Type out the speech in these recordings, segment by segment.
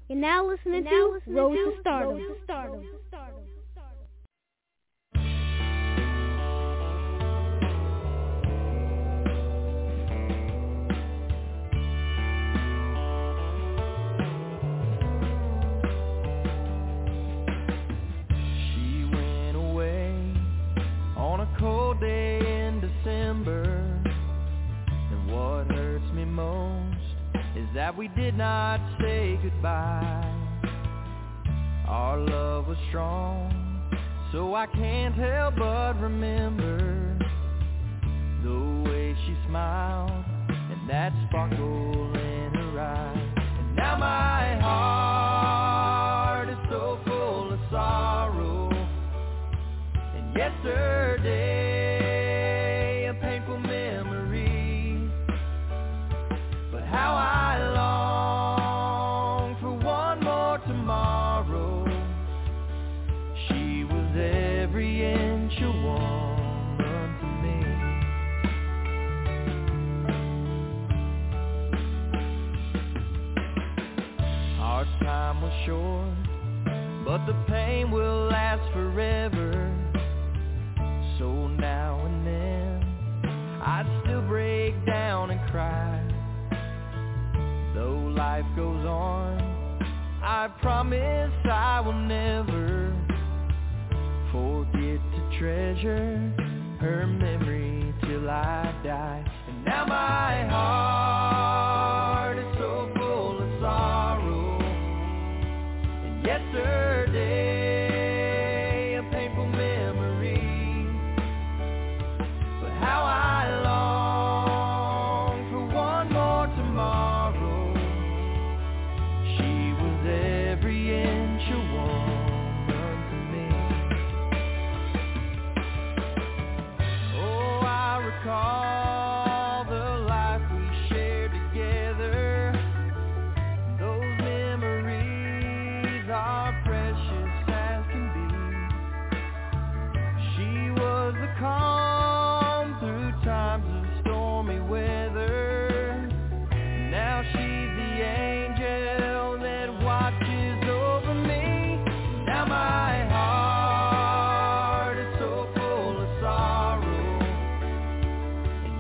You're now listening to Road to Stardom. She went away on a cold day in December, and what hurts me most is that we did not say goodbye. Our love was strong, so I can't help but remember the way she smiled and that sparkle in her eye. And now my heart is so full of sorrow, and yesterday a painful memory, but how I long for one more tomorrow. She was every inch a woman to me. Our time was short, but the pain will last forever. So now and then I'd still break down and cry. Though life goes on, I promise I will never forget to treasure her memory till I die. And now my heart is so full of sorrow, and yesterday a painful memory, but how I long for one more tomorrow. She was every inch a woman to me. Oh, I recall the life we shared together. Those memories are precious as can be. She was the calm through times of stormy weather. Now she's the angel that watches over me. Now my heart is so full of sorrow, and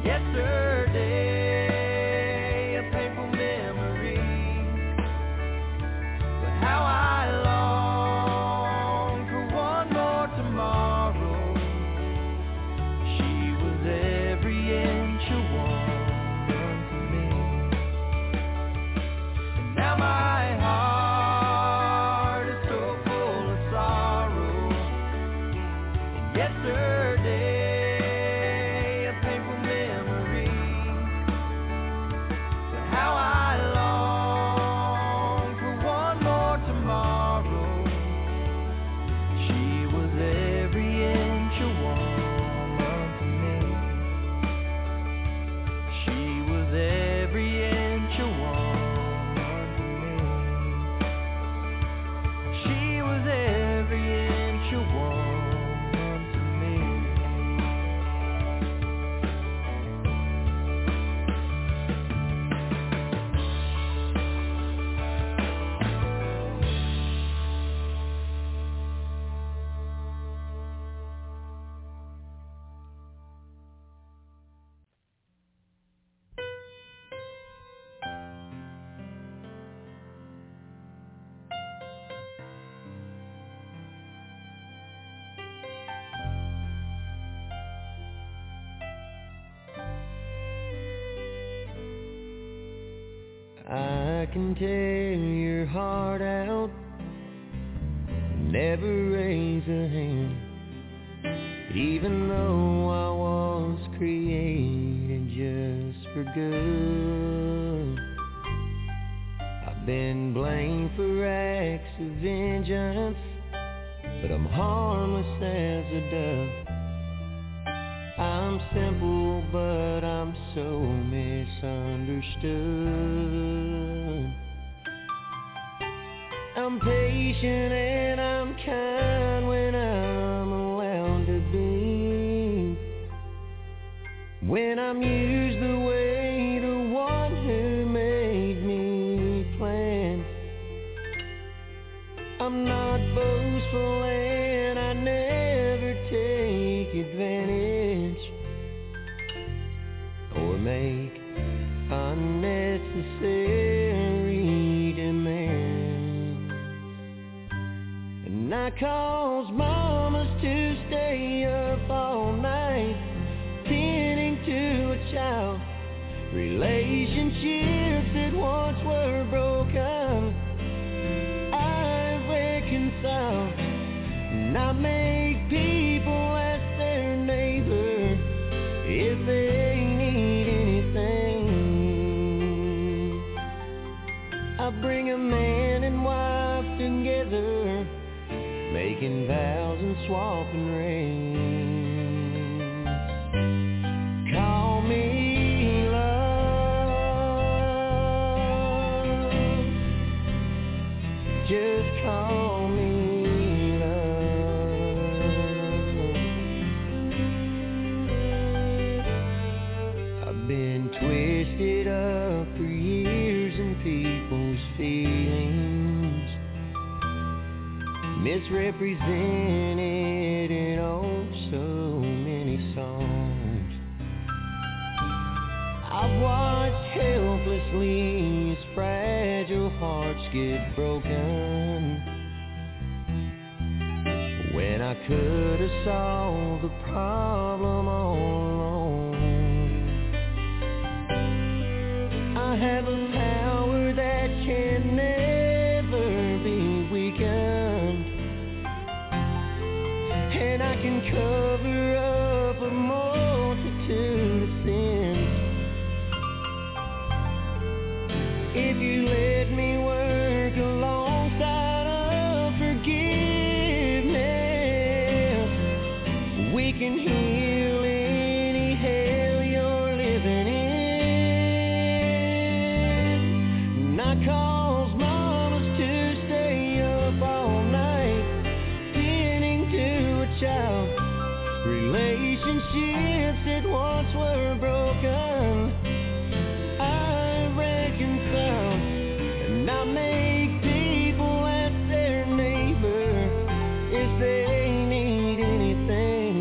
yesterday a painful memory, but how I long for one more tomorrow. She was every inch a woman to me. And now my heart is so full of sorrow, and yesterday a painful memory, but how I long for one more tomorrow. She was every inch a woman to me. She was every inch a woman to me. She was every inch a woman to me. I can tear your heart out, never raise a hand, even though I was created just for good. I've been blamed for acts of vengeance, but I'm harmless as a dove. I'm simple, but I'm so misunderstood. I'm patient and I'm kind when I'm allowed to be. When I'm used the way the one who made me planned, I'm not boastful and I never take advantage or make unnecessary demands. And I cause mamas to stay up all night tending to a child. Relationships that once were broken, I reconcile. And I make people ask their neighbor if they need anything. I bring a man and wife together, making vows and swapping rings. Call me love, just call me love. I've been twisted up for years in people's feelings, misrepresented in oh so many songs. I've watched helplessly as fragile hearts get broken, when I could have solved the problem all alone. I have a power that can never be weakened, and I can cover up a multitude of sins if you let me work alongside of forgiveness. We can heal any hell you're living in. And I cause mamas to stay up all night tending to a child. Relationships that once were broken, I reconcile. And I make people ask their neighbor if they need anything.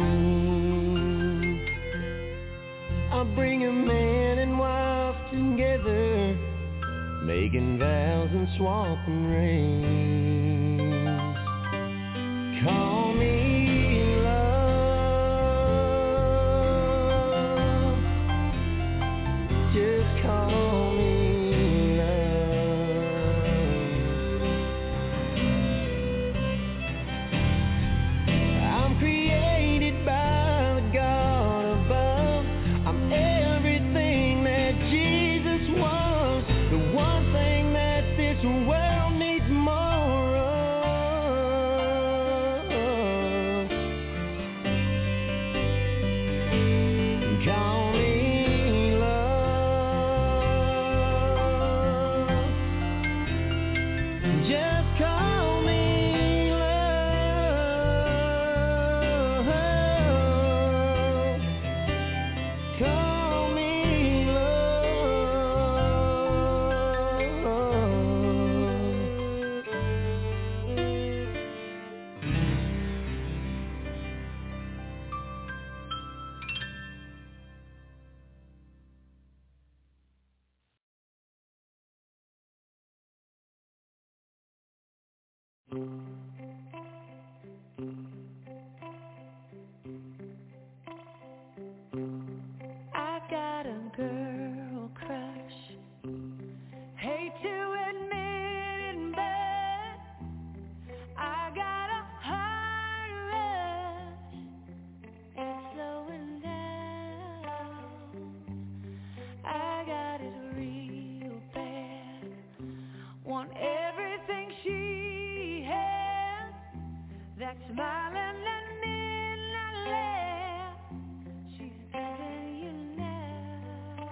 I bring a man and wife together, making vows and swapping rings. Call me love, just call me love. I'm created by the God above. I'm everything that Jesus was, the one thing that this world needs more of. Call me love, just call me love, call me I got a girl crush. Hate to admit it, but I got a heart rush. It's slowing down. I got it real bad. Want everything she has. That smiling and midnight laugh. She's giving you now.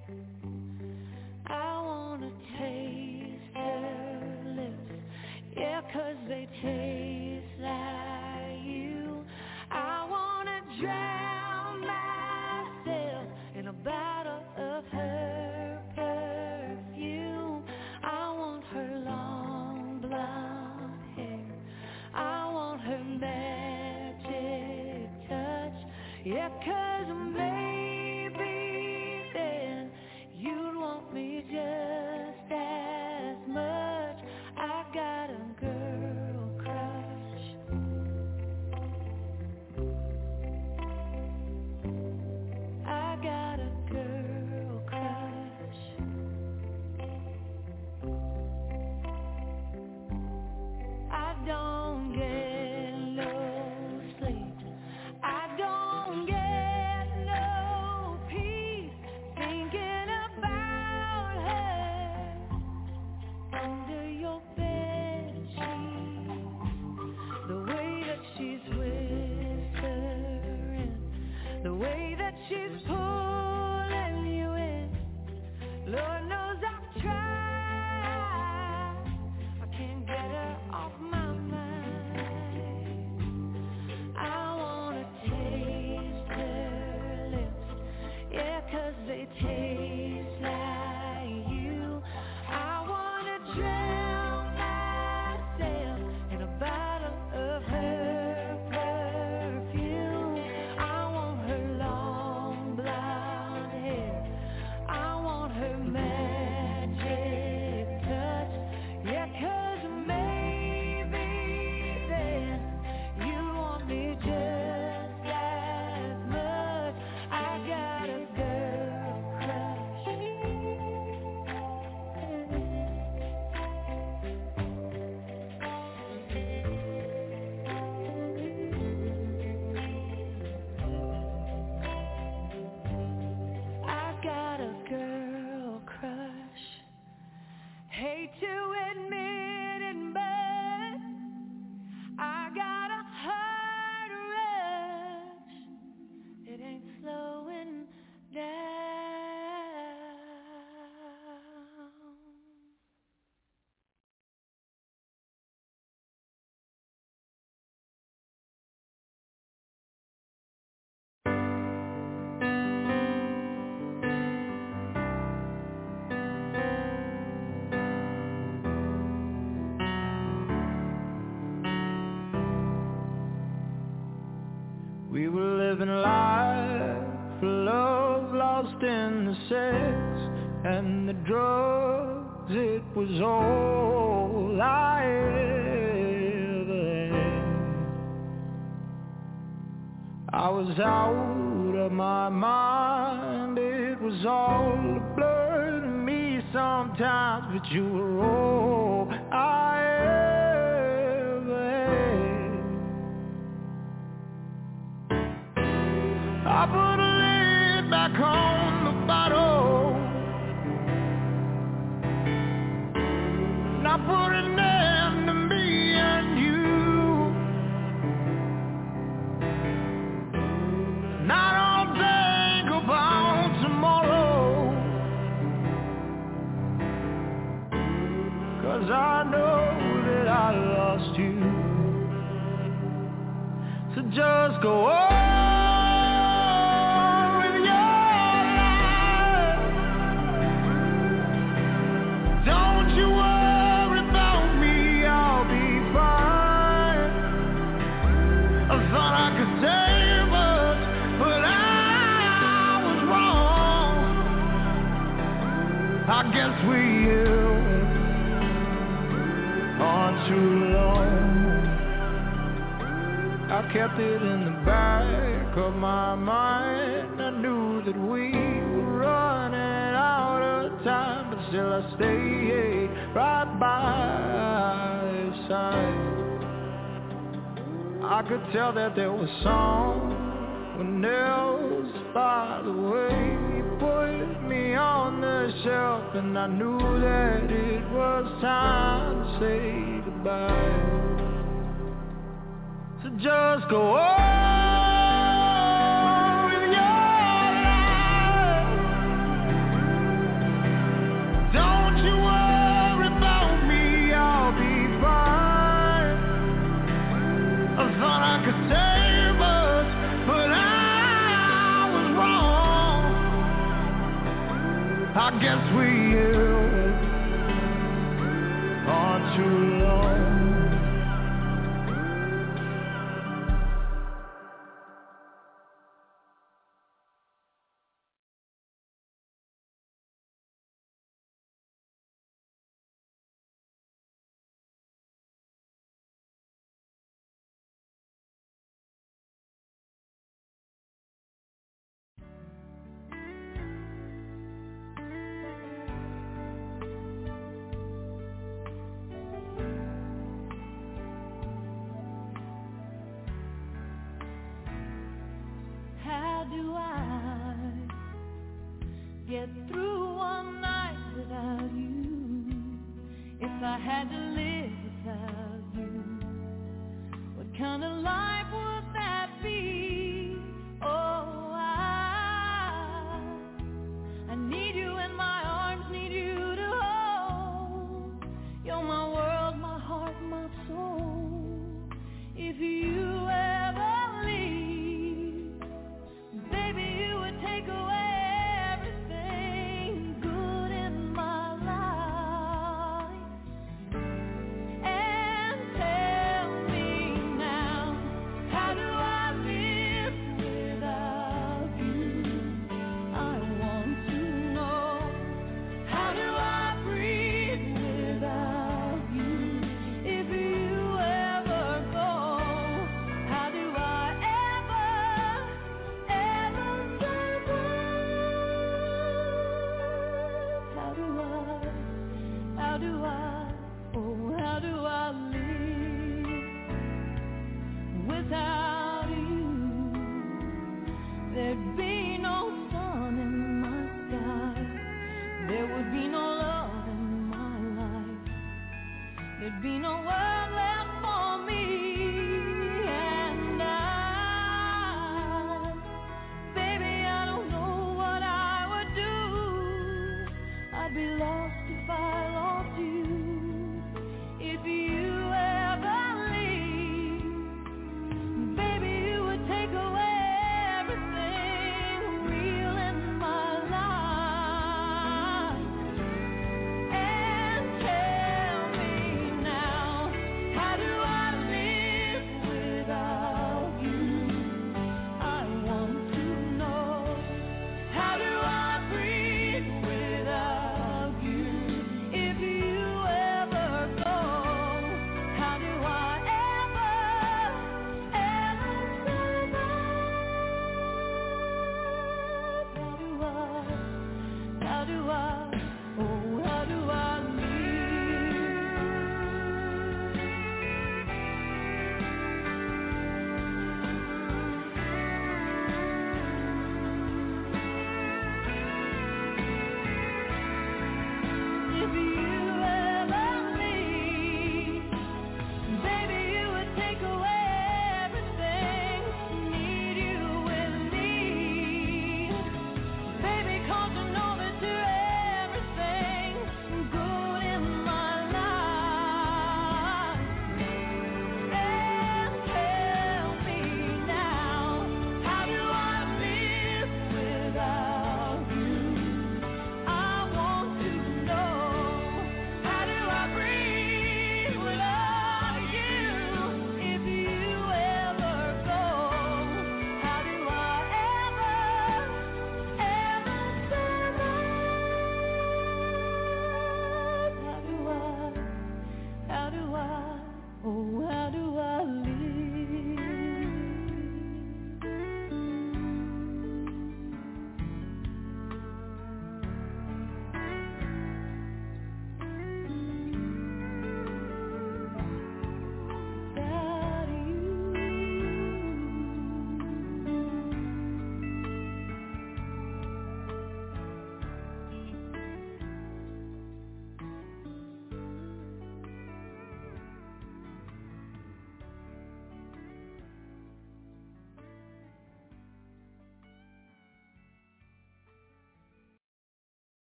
I wanna taste her lips, yeah, 'cause they taste like you. I wanna drown myself in a bottle of her perfume. I want her long blonde hair We were living life for love, lost in the sex and the drugs. It was all I ever had. I was out of my mind. It was all a blur to me sometimes, but you were all I ever had. I put a lid back on the bottle, and I put an end to me and you. And I don't think about tomorrow, 'cause I know that I lost you. So just go on. I guess we held on too long. I kept it in the back of my mind. I knew that we were running out of time, but still I stayed right by his side. I could tell that there was someone else by the way he put me on the shelf, and I knew that it was time to say goodbye. So just go on with your life. Don't you worry about me, I'll be fine. I thought I could save us, but I was wrong. I guess we held on too long. Get through one night without you. If I had to live without you, what kind of life would that be? Oh, I need you in my arms, need you to hold. You're my world, my heart, my soul. If you ever leave, baby, you would take away be no world left for me, and baby, I don't know what I would do. I'd be lost if I lost you. If you ever leave, baby, you would take away everything real in my life, and tell me now, how do I live?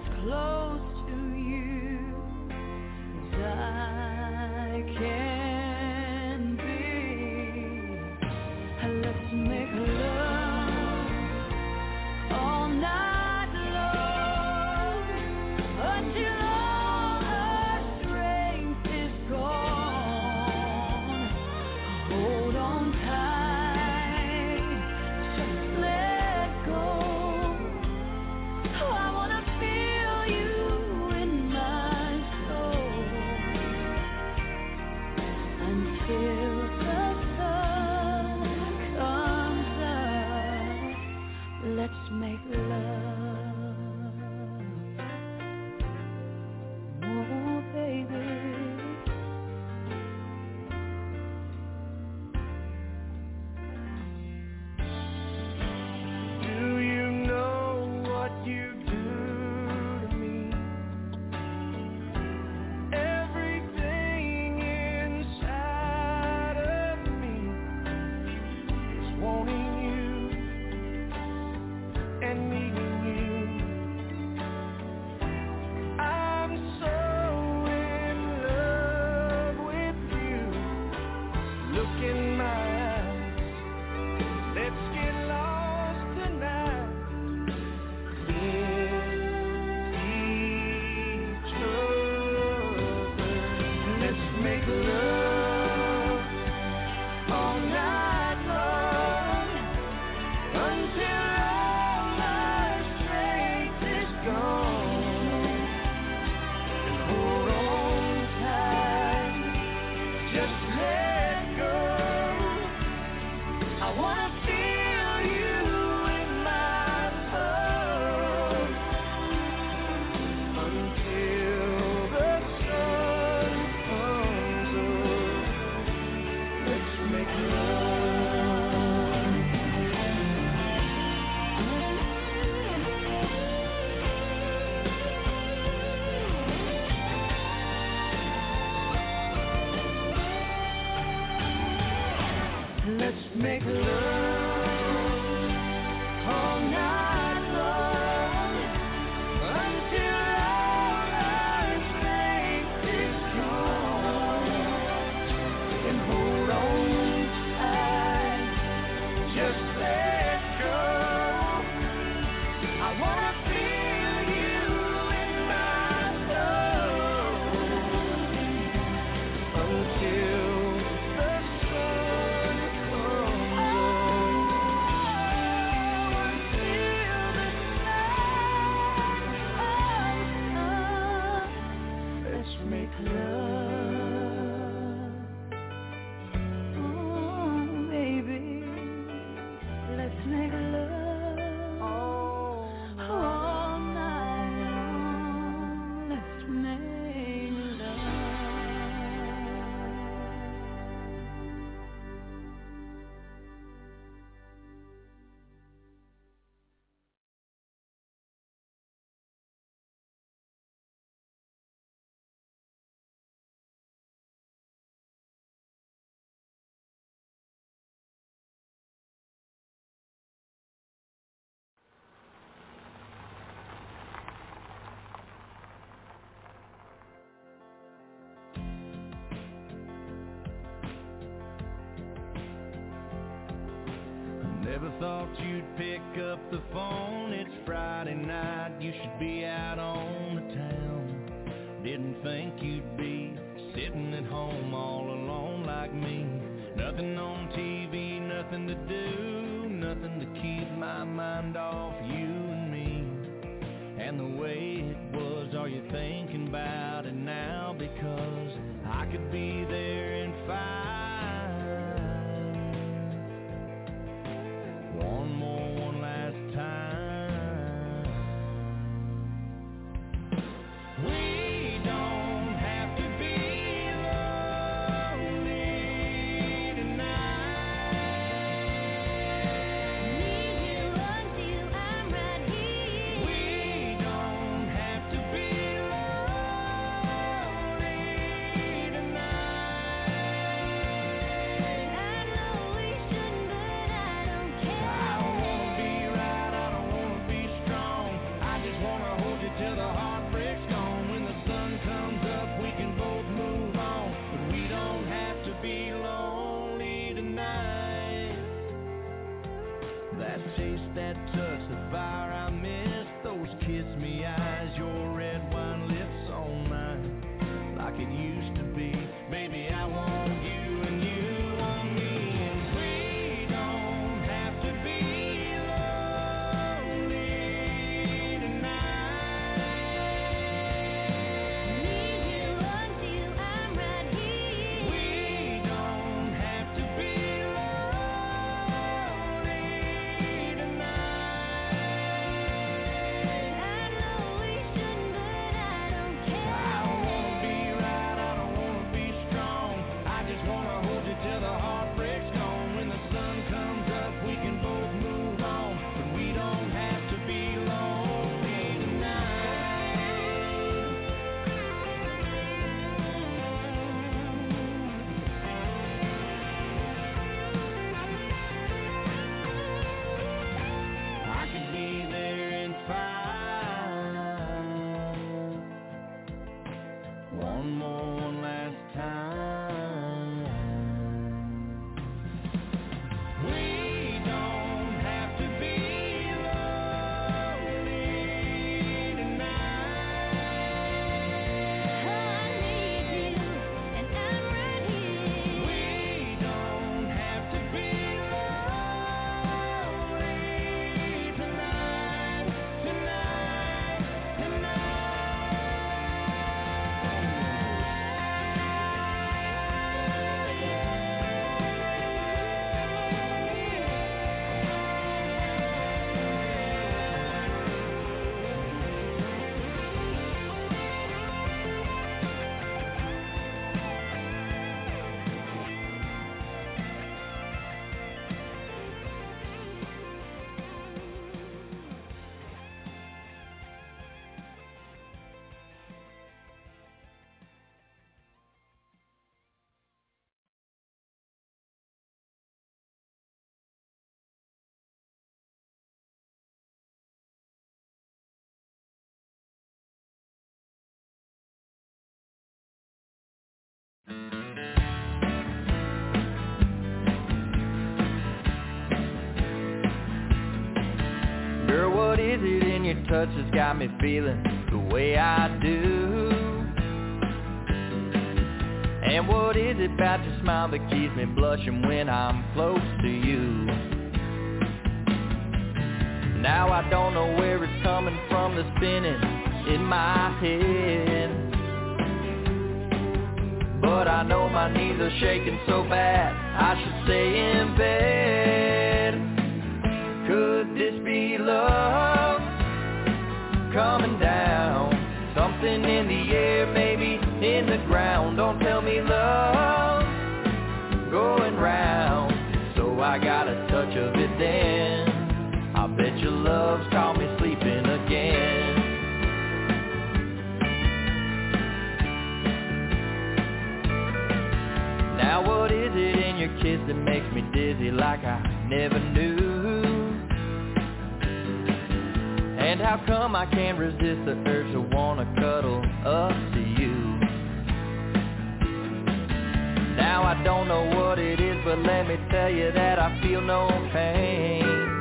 close to you as I can be. Let's make love all night long until all our strength is gone. Hold on tight, just let go. I wanna feel you in my soul until the sun comes up. Let's make love, oh baby. Do you know what you do to me? Everything inside of me is wanting you and needing you. I'm so in love with you. Look in my eyes. Let's get lost tonight in each other. Let's make love all night long until all our strength is gone. And hold on tight, just let go. I wanna feel you in my soul until the sun comes up. Let's make love. Let's make love all night long until all our strength is gone. And hold on tight, just let go. I wanna feel you in my soul until the sun comes up. Let's make love, oh baby. Let's make love all night long. Let's make love. Never thought you'd pick up the phone. It's Friday night, you should be out on the town. Didn't think you'd be sitting at home all alone like me. Nothing on TV, nothing to do, nothing to keep my mind off you and me. And the way it was, are you thinking about it now? Because I could be there in 5. One last time. We don't have to be lonely tonight. Need you until I'm right here. We don't have to be lonely taste, that touch, the fire I miss, those kiss me eyes, your red wine lips on mine, like it used to be. Baby, I want you and you want me, and we don't have to be lonely tonight. Need you until I'm right here. We don't have to be lonely tonight. I know we shouldn't, but I don't care. I don't wanna be right, I don't wanna be strong. I just wanna hold you till the heartbreak's gone. When the sun comes up, we can both move on, but we don't have to be lonely tonight. I could be there in 5. One more, one last time. We don't have to be lonely tonight. I need you, and I'm right here. We don't have to be lonely tonight, tonight, Girl, what is it in your touch that's got me feeling the way I do? And what is it about your smile that keeps me blushing when I'm close to you? Now I don't know where it's coming from, the spinning in my head, but I know my knees are shaking so bad I should stay in bed. Could this be love coming down? Something in the air, maybe in the ground. Don't tell me love going round. So I got a touch of it then. I bet your love's caught me sleeping again. Now what is it in your kiss that makes me dizzy like I never knew? And how come I can't resist the urge to wanna cuddle up to you? Now I don't know what it is, but let me tell you that I feel no pain.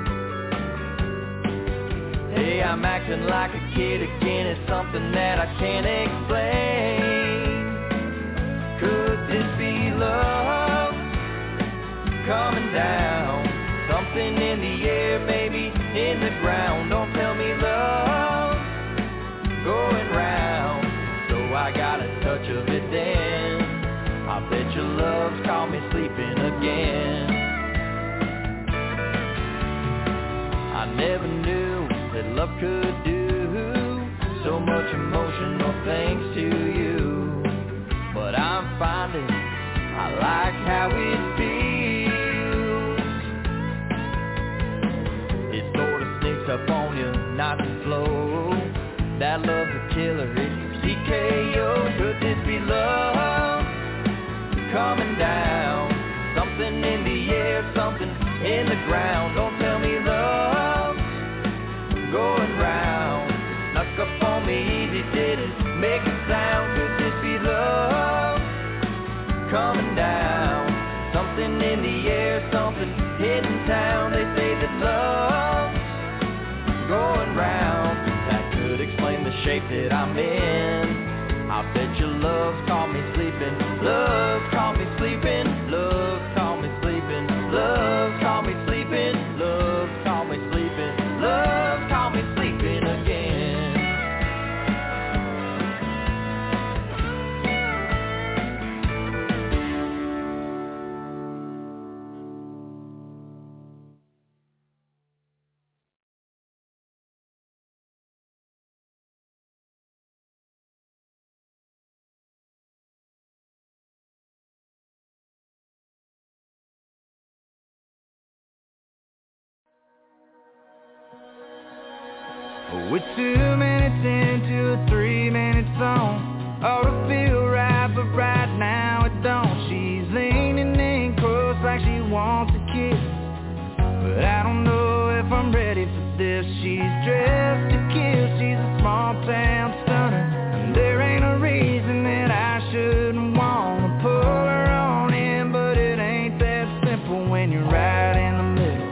Hey, I'm acting like a kid again, it's something that I can't explain. Could this be love coming down? Something in the air, maybe in the ground. Don't tell me love going round. So I got a touch of it then. I bet your love's caught me sleeping again. I never knew that love could do so much emotional things to you, but I'm finding I like how it feels. It sort of sneaks up on you nice and slow. That love's a killer, it's TKO. Could this be love coming down? Something in the air, something in the ground. Don't tell me love going round. Snuck up on me easy, didn't make a sound. Could this be love coming down? Something in the air, something hidden town. They say that love I'm in. I bet your love caught me sleeping. Love caught me sleeping. Love caught me sleeping. Love caught me sleeping. Love caught me sleeping. Love caught me sleeping again. We're 2 minutes into a 3-minute song. Ought to feel right, but right now it don't. She's leaning in close like she wants a kiss, but I don't know if I'm ready for this. She's dressed to kill, she's a small town stunner, and there ain't a reason that I shouldn't wanna pull her on in, but it ain't that simple when you're right in the middle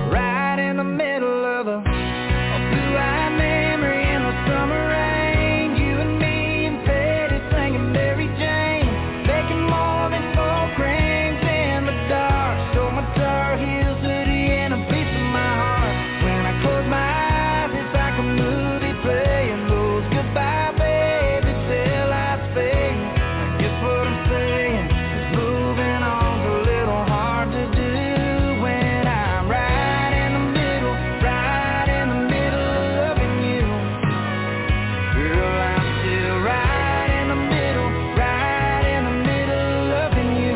of a blue-eyed memory in the summer rain. You and me and Betty singing Mary Jane, making more than 4 creams in the dark. Stole my Tar Heels hoodie and a piece of my heart. When I close my eyes, it's like a movie playing. Those goodbye baby till I fade. I guess what I'm saying is moving on's a little hard to do when I'm right in the middle of loving you. Girl, I'm still right in the middle of loving you.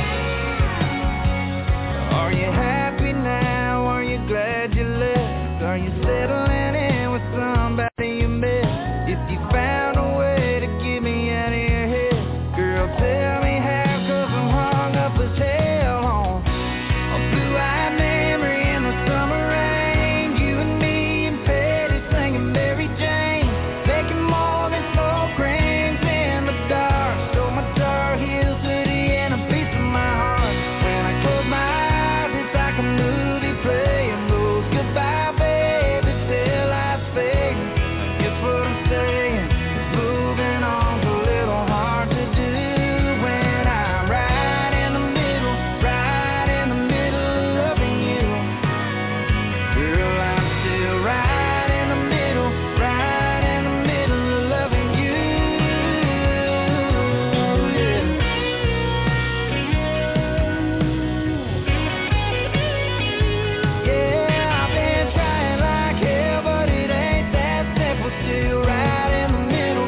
Are you happy now? Are you glad you left? Are you settling in with somebody you met? If you found a way to get me out of your head, girl, tell me how, 'cause I'm hung up as hell on a blue-eyed memory in the summer rain. You and me and Betty singing Mary Jane, making more than 4 creams in the dark. Stole my Tar Heels hoodie and a piece of my heart. When I close my eyes, it's like a movie playing. Those goodbye baby till I fade. I guess what I'm saying is moving on's a little hard to do when I'm right in the middle of loving you. Girl, I'm still right in the middle of loving you. Yeah, I've been trying like hell, but it ain't that simple. Still right in the middle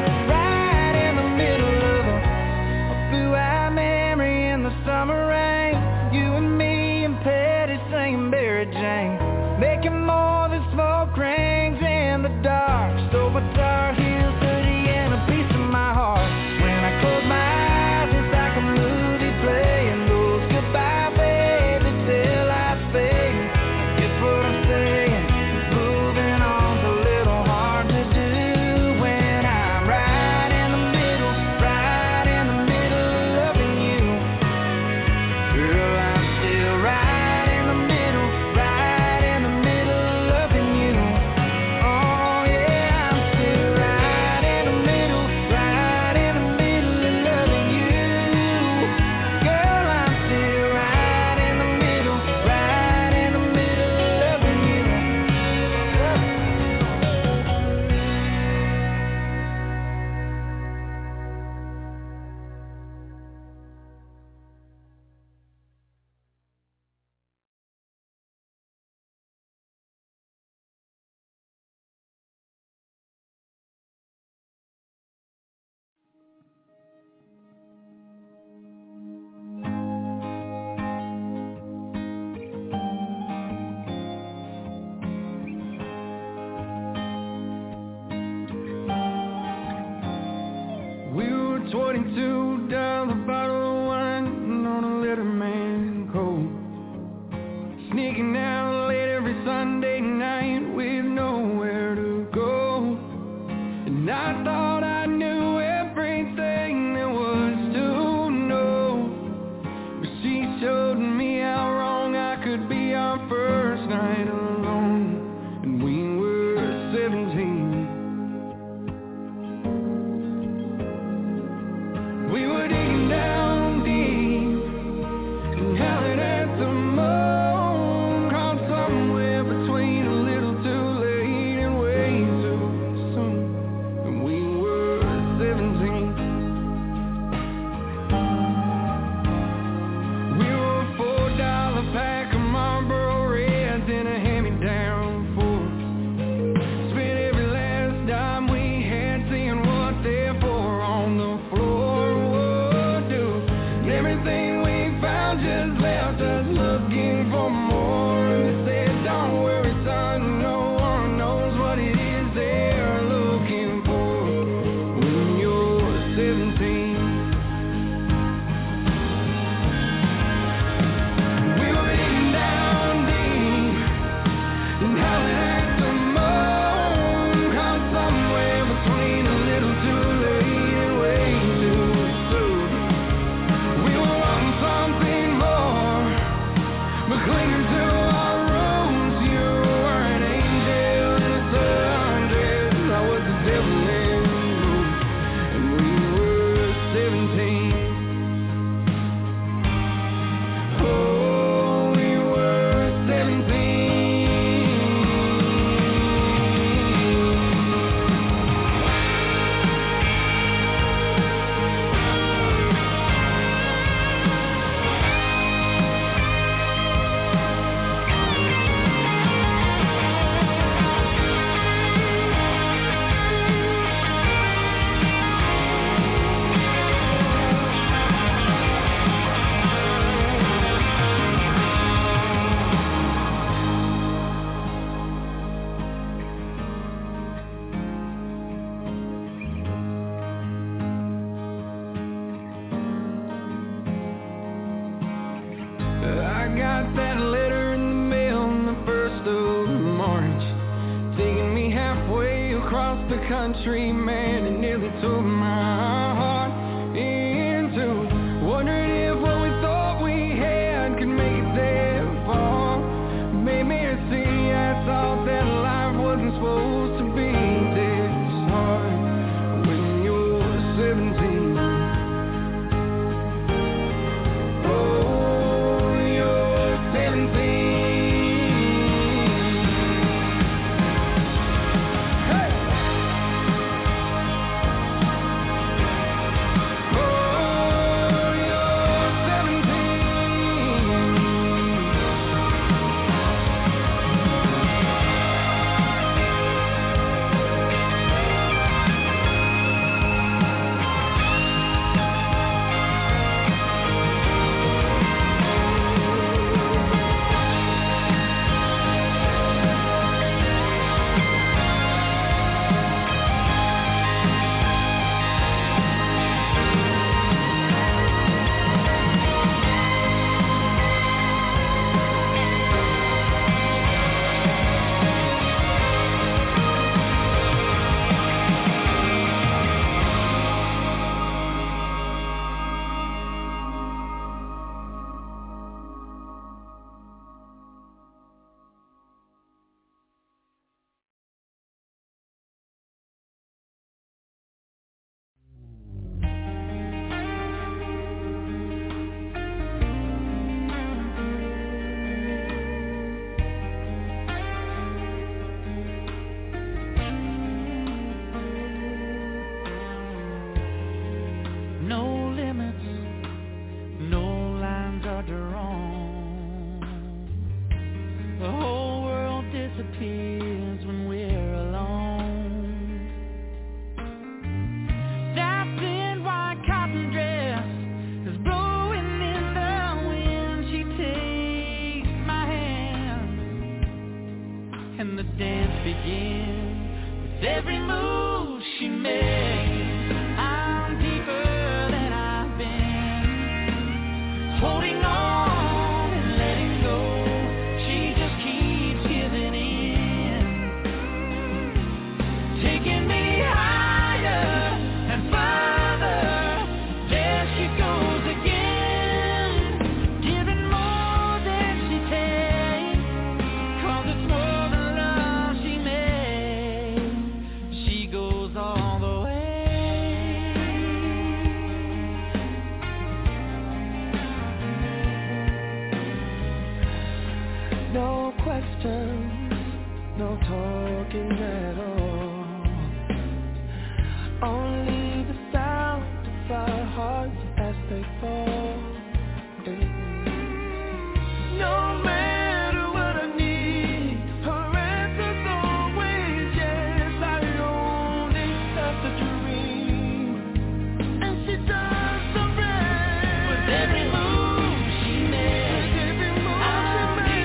of a blue-eyed memory in the summer rain. You and me and Patty singing Mary Jane, making more than smoke rings in the dark. Stole my Tar Heels hoodie and a piece of my heart. When I close my eyes, it's like a movie playing. Those goodbye baby till I fade. I guess what I'm saying is moving on's a little hard to do when I'm right in the middle of loving you. Girl, I'm still right in the middle of loving you. Oh yeah, I'm still right in the middle of loving you. Girl, I'm still right in the middle of loving you. We were 22 down the bottle of wine on a Letterman coat, sneaking out late every Sunday night with nowhere to go. And I thought I knew everything there was to know, but she showed me how wrong I could be our first night alone. And we were 17. Country man, it nearly took my heart in two. Wondering if what we thought we had could make it that far. Made me see I thought that life wasn't supposed to be this hard. When you're 17, oh, you're 17. Every move she made,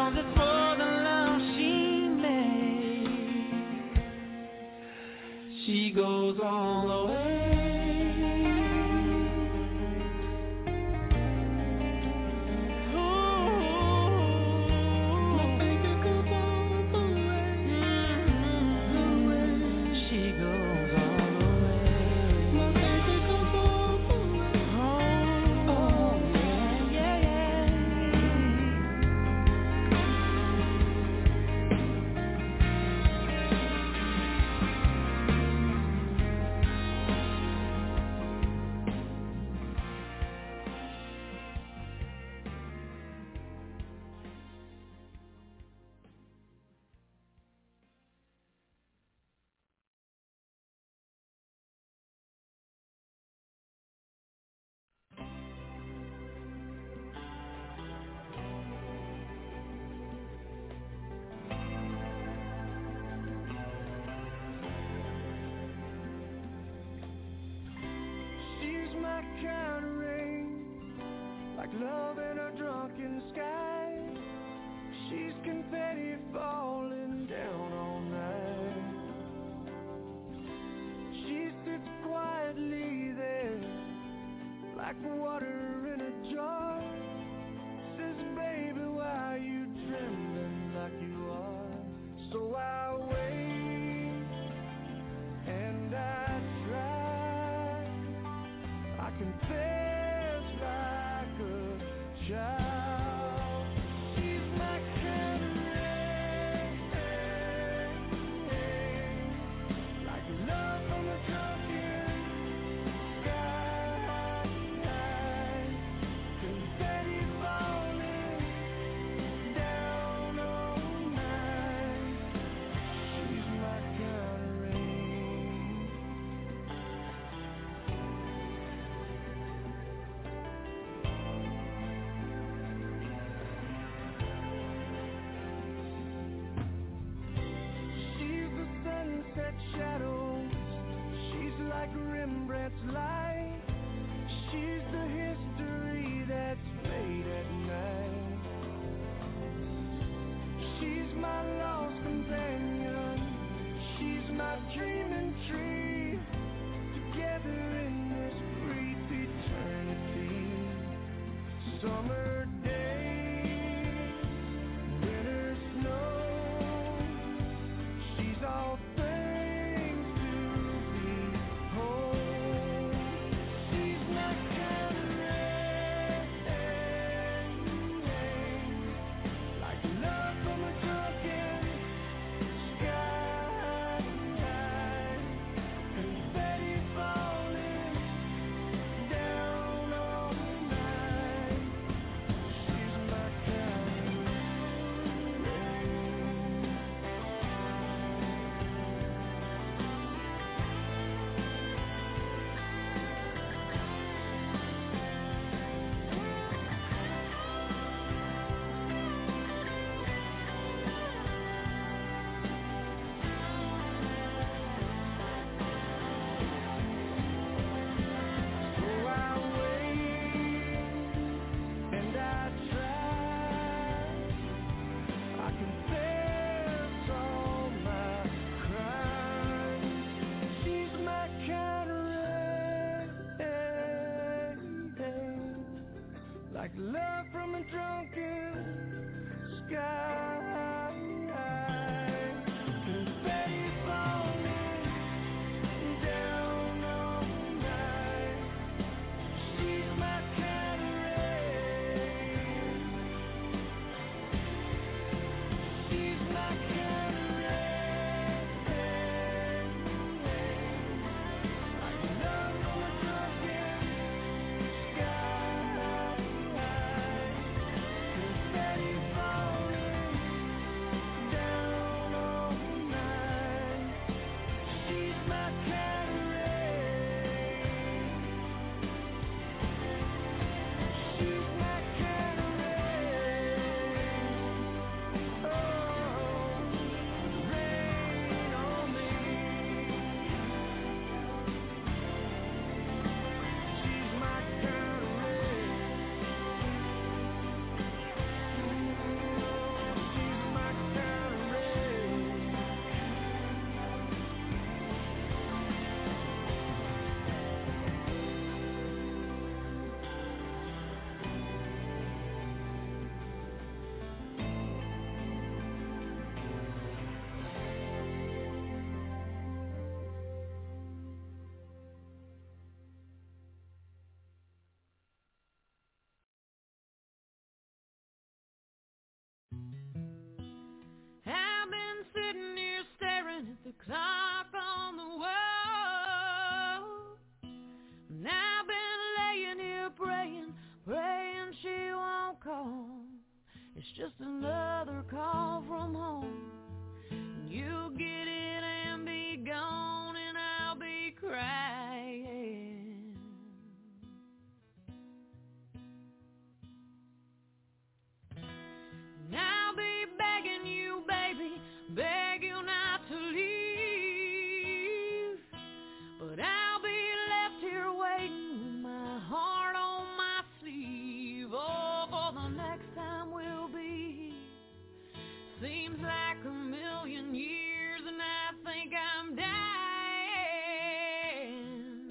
deposit for the love she made. She goes all the way. Kind of rain, like love in a drunken sky. She's confetti falling down all night. She sits quietly there, like water in a jar. Says, baby, why are you trembling like you are? So I wait and I try. I confess like a child. She's my kind of rain, like love from a drunken sky. Confetti falling down all night. She's my kind of rain. Shadows, she's like Rembrandt's light. She's the history that's made at night. She's my lost companion. She's my dreaming tree. Together in this brief eternity. Summer days, winter snow. She's all like love from a drunken sky. Confetti falling down all night. She's my kind of rain. She's my kind of rain. Like love from a drunken sky. clock on the wall. And I've been laying here praying she won't call. It's just another call from home. And you'll get it and be gone, and I'll be crying. And I'll be begging you, baby, beg you not to leave. But I'll be left here waiting with my heart on my sleeve. Oh, for the next time we'll be here. Seems like a million years, and I think I'm dying.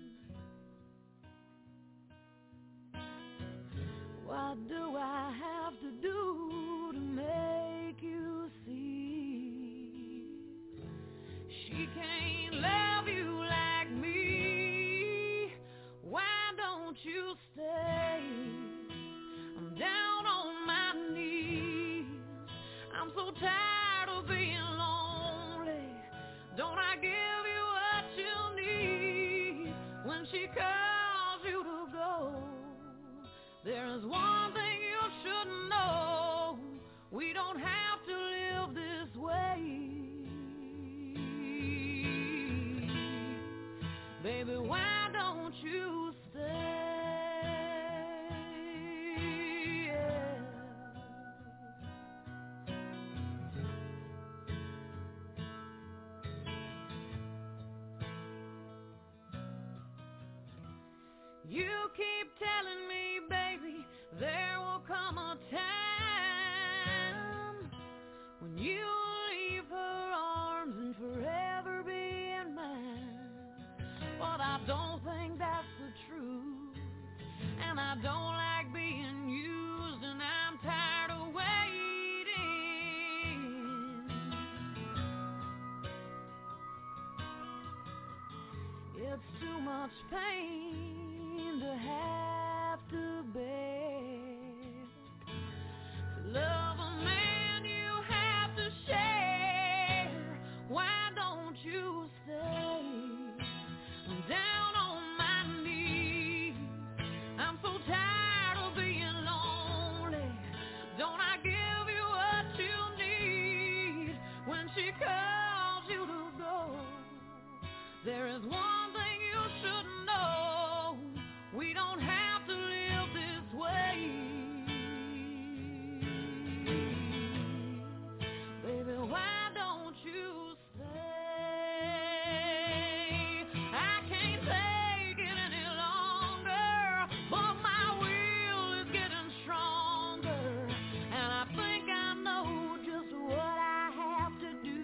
What do I have to do to make you see? She can't love you like me. Why don't you stay? I'm down on my knees. I'm so tired of being lonely. Don't I give you what you need when she calls you to go? There's one thing you should know. We don't have to live this way. Baby, why don't you stay? You keep telling me, baby, there will come a time when you'll leave her arms and forever be in mine. But I don't think that's the truth, and I don't like being used, and I'm tired of waiting. It's too much pain to have to bear. To love a man you have to share. Why don't you stay? I'm down on my knees. I'm so tired of being lonely. Don't I give you what you need when she calls you to go? There is one thing you should know. We don't have to live this way. Baby, why don't you stay? I can't take it any longer, but my will is getting stronger, and I think I know just what I have to do.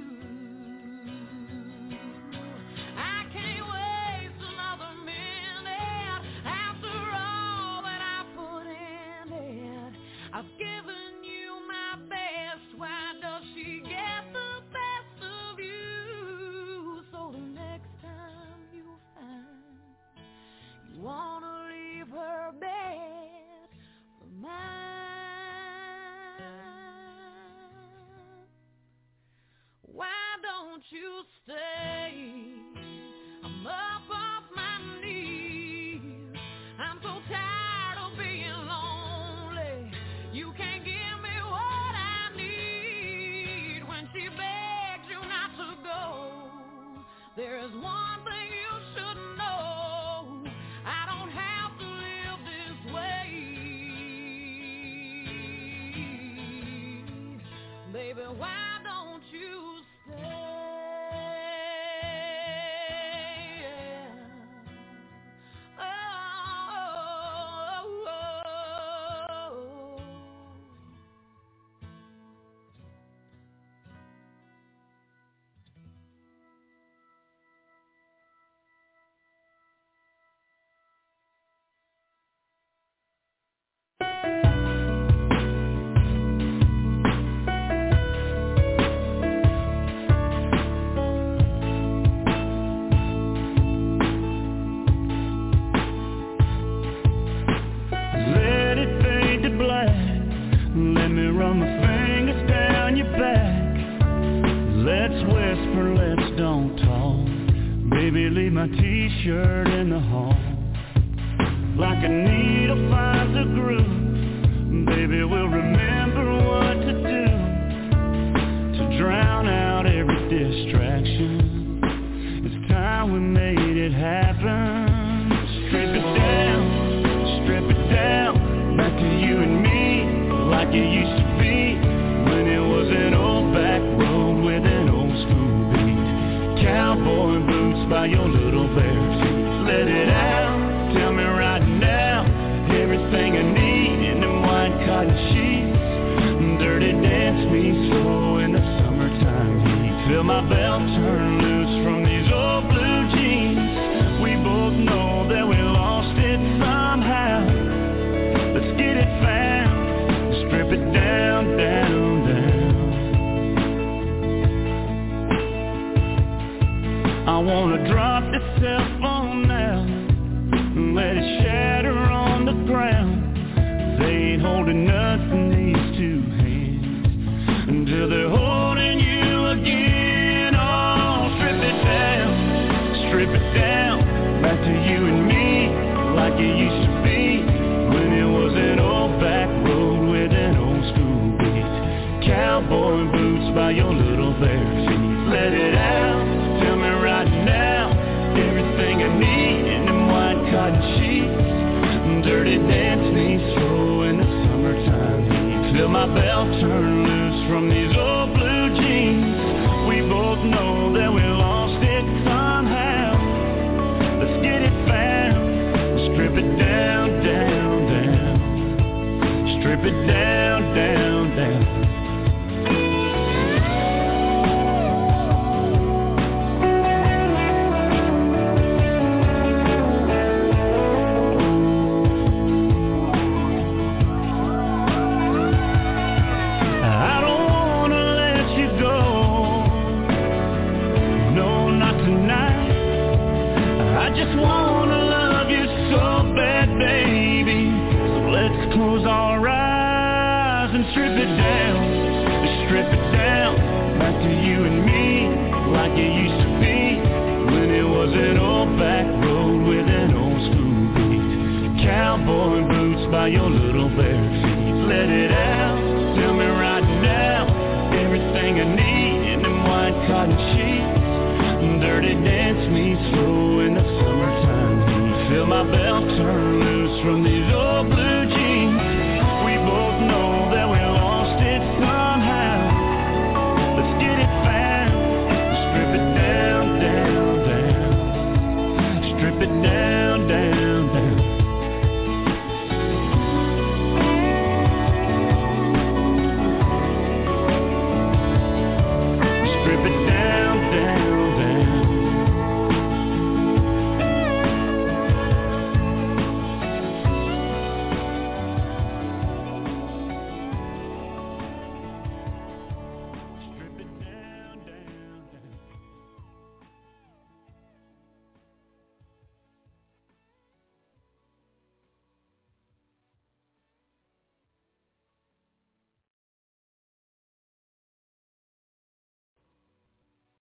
I can't waste another minute after all that I put in it. I've given you my best. Why does she get the best of you? So the next time you find you wanna leave her bed for mine, why don't you stay? I'm up off my knees. I'm so tired of being lonely. You can't give me what I need when she begs you not to go. There is one thing you should know. I don't have to live this way. Baby, why don't you stay? Let me run my fingers down your back. Let's whisper, let's don't talk. Baby, leave my t-shirt in the hall. Like a needle finds a groove, baby, we'll remember what to do to drown out every distraction. It's time we made it happen. Strip it down, back to you and me, like it used to be, when it was an old back road with an old school beat. Cowboy boots by your little bare feet. Let it out, tell me right now, everything I need in them white cotton sheets. Dirty dance me slow in the summertime heat. Feel my belt turn loose from these old blue jeans. We both know that we lost it somehow. Let's get it found, strip it down, down, down. I wanna drop the cell phone now, let it shatter on the ground. They ain't holding nothing, these two hands, until they're holding you again. Oh, strip it down, back to you and me, like it used to be, when it was an old back road with an old school beat. Cowboy boots by your little bare feet. Let it out, tell me right now, everything I need in them white cotton sheets. Dirty dance me slow in the summertime heat. Feel my belt turn loose from these old blue jeans. We both know that we lost it somehow. Let's get it found, strip it down, down, down. Strip it down, down, down. By your little bare feet. Let it out, tell me right now, everything I need in them white cotton sheets. Dirty dance me slow in the summertime heat. Feel my belt turn loose from these